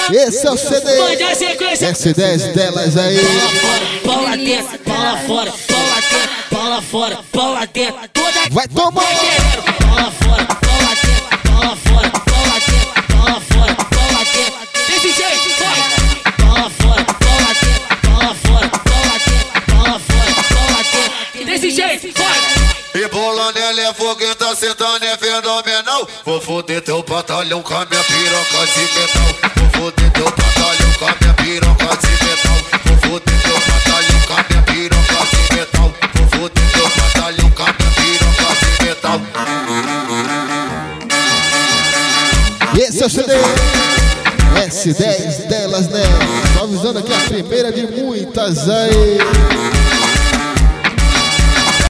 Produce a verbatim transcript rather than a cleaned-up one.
Esse é o C D S dez delas aí. Bola dentro, bola fora, bola dentro, bola fora, bola dentro. Vai tomar. Bola fora, bola dentro, bola fora, bola dentro, bola fora, bola dentro. Desse jeito, vai. Bola fora, bola dentro, bola fora, bola dentro, bola fora, bola dentro. Desse jeito, vai. Rebolando, ela é fogueta, sentando é fenomenal. Vou foder teu batalhão com a minha piroca de metal. Vou foder teu batalhão com a minha piroca de metal. Vou foder teu batalhão com a minha piroca de metal. Vou foder teu batalhão com a minha piroca de metal. Esse é o C D S dez delas, né? Só avisando aqui a primeira de muitas aí.